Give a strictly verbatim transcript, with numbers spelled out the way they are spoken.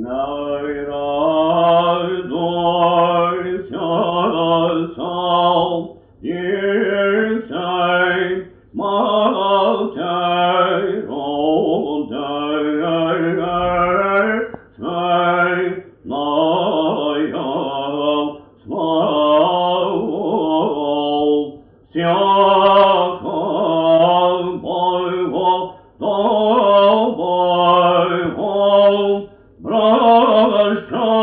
来来对下手，一谁马在容在谁来有所下看百我都百我。Brother,